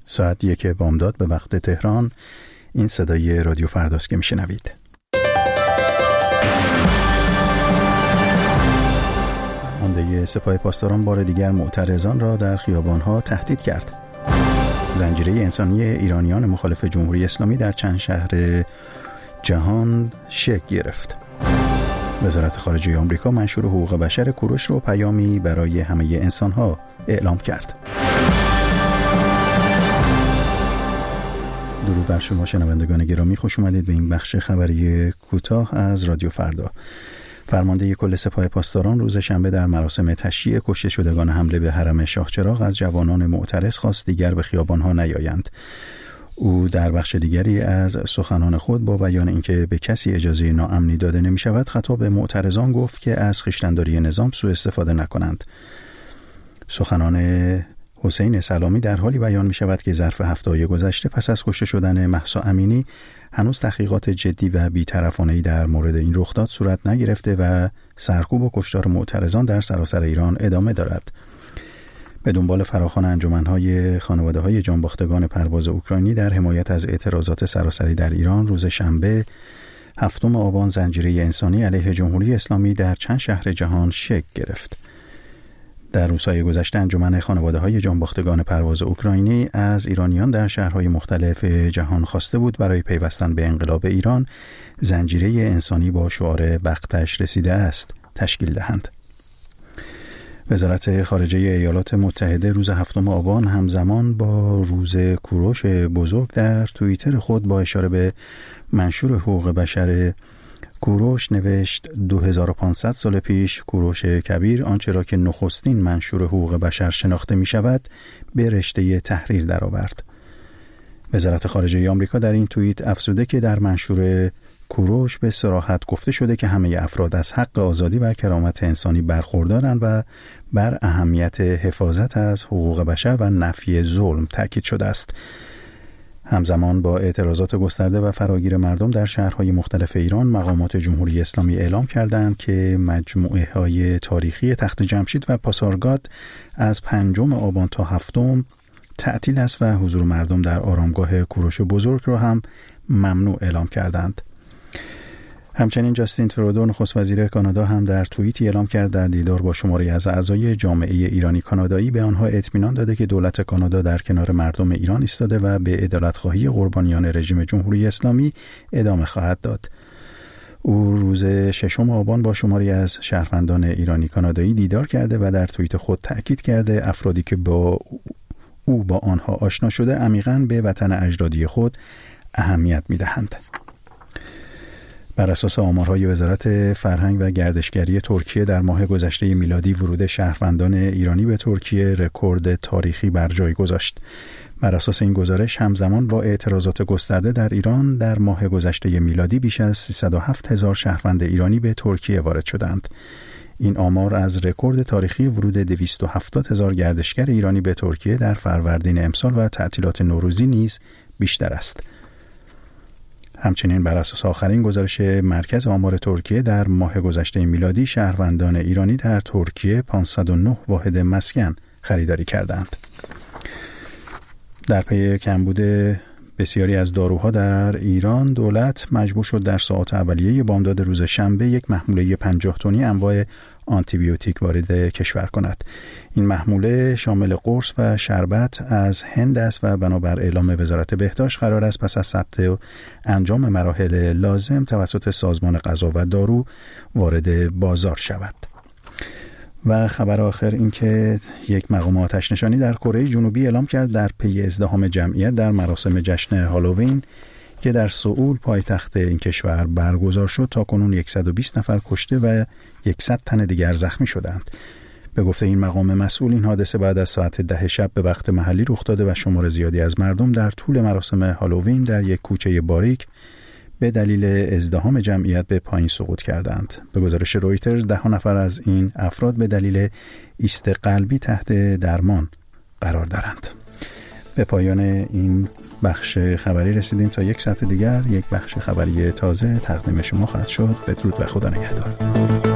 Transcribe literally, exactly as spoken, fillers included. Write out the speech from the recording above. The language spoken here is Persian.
ساعت یک بامداد به وقت تهران. این صدای رادیو فرداست که میشنوید. فرمانده سپاه پاسداران بار دیگر معترضان را در خیابان‌ها تهدید کرد. زنجیره انسانی ایرانیان مخالف جمهوری اسلامی در چند شهر جهان شکل گرفت. وزارت خارجه آمریکا منشور حقوق بشر کوروش رو پیامی برای همه انسان‌ها اعلام کرد. درود بر شما شنوندگان گرامی، خوش اومدید به این بخش خبری کوتاه از رادیو فردا. فرمانده کل سپاه پاسداران روز شنبه در مراسم تشییع کشته شدگان حمله به حرم شاهچراغ از جوانان معترض خواست دیگر به خیابان‌ها نیایند. او در بخش دیگری از سخنان خود با بیان اینکه به کسی اجازه ناامنی داده نمی شود خطاب به معترضان گفت که از خویشتن‌داری نظام سوء استفاده نکنند. سخنان حسین سلامی در حالی بیان می شود که ظرف هفته‌های گذشته پس از کشته شدن مهسا امینی هنوز تحقیقات جدی و بی‌طرفانه‌ای در مورد این رخداد صورت نگرفته و سرکوب و کشتار معترضان در سراسر ایران ادامه دارد. به دنبال فراخوان انجمن‌های خانواده‌های جانباختگان پرواز اوکراینی در حمایت از اعتراضات سراسری در ایران روز شنبه هفتم آبان زنجیره انسانی علیه جمهوری اسلامی در چند شهر جهان شکل گرفت. در روزهای گذشته انجمن خانواده‌های جانباختگان پرواز اوکراینی از ایرانیان در شهرهای مختلف جهان خواسته بود برای پیوستن به انقلاب ایران زنجیره انسانی با شعار وقتش رسیده است تشکیل دهند. وزارت خارجه ایالات متحده روز هفتم آبان همزمان با روز کوروش بزرگ در توییتر خود با اشاره به منشور حقوق بشر کوروش نوشت دو هزار و پانصد سال پیش کوروش کبیر آنچه را که نخستین منشور حقوق بشر شناخته می شود به رشته تحریر درآورد. وزارت خارجه آمریکا در این توییت افزوده که در منشور کوروش به صراحت گفته شده که همه افراد از حق آزادی و کرامت انسانی برخوردارند و بر اهمیت حفاظت از حقوق بشر و نفی ظلم تاکید شده است. همزمان با اعتراضات گسترده و فراگیر مردم در شهرهای مختلف ایران، مقامات جمهوری اسلامی اعلام کردند که مجموعه های تاریخی تخت جمشید و پاسارگاد از پنجم آبان تا هفتم تعطیل است و حضور مردم در آرامگاه کوروش بزرگ را هم ممنوع اعلام کردند. همچنین جاستین ترودو نخست وزیر کانادا هم در توییتی اعلام کرد در دیدار با شماری از اعضای جامعه ایرانی کانادایی به آنها اطمینان داده که دولت کانادا در کنار مردم ایران ایستاده و به عدالت‌خواهی قربانیان رژیم جمهوری اسلامی ادامه خواهد داد. او روز ششم آبان با شماری از شهروندان ایرانی کانادایی دیدار کرده و در توییت خود تأکید کرده افرادی که با او با آنها آشنا شده عمیقاً به وطن اجدادی خود اهمیت می‌دهند. بر اساس آمارهای وزارت فرهنگ و گردشگری ترکیه در ماه گذشته میلادی ورود شهروندان ایرانی به ترکیه رکورد تاریخی بر جای گذاشت. بر اساس این گزارش همزمان با اعتراضات گسترده در ایران در ماه گذشته میلادی بیش از سیصد و هفت هزار شهروند ایرانی به ترکیه وارد شدند. این آمار از رکورد تاریخی ورود دویست و هفتاد هزار گردشگر ایرانی به ترکیه در فروردین امسال و تعطیلات نوروزی نیز بیشتر است. همچنین بر اساس آخرین گزارش مرکز آمار ترکیه در ماه گذشته میلادی شهروندان ایرانی در ترکیه پانصد و نه واحد مسکن خریداری کردند. در پی کمبود بسیاری از داروها در ایران دولت مجبور شد در ساعات اولیه بامداد روز شنبه یک محموله پنجاه تنی انواع آنتی بیوتیک وارد کشور کند. این محموله شامل قرص و شربت از هند است و بنابر اعلام وزارت بهداشت قرار است پس از ثبت و انجام مراحل لازم توسط سازمان غذا و دارو وارد بازار شود. و خبر آخر این که یک مقام آتش نشانی در کره جنوبی اعلام کرد در پی ازدحام جمعیت در مراسم جشن هالووین که در سئول پایتخت این کشور برگزار شد تاکنون صد و بیست نفر کشته و صد تن دیگر زخمی شدند. به گفته این مقام مسئول این حادثه بعد از ساعت ده شب به وقت محلی رخ داده و شمار زیادی از مردم در طول مراسم هالووین در یک کوچه باریک به دلیل ازدحام جمعیت به پایین سقوط کردند. به گزارش رویترز ده نفر از این افراد به دلیل ایست قلبی تحت درمان قرار دارند. به پایان این بخش خبری رسیدیم. تا یک ساعت دیگر یک بخش خبری تازه تقدیم شما خواهد شد. بدرود و خدا نگهدار.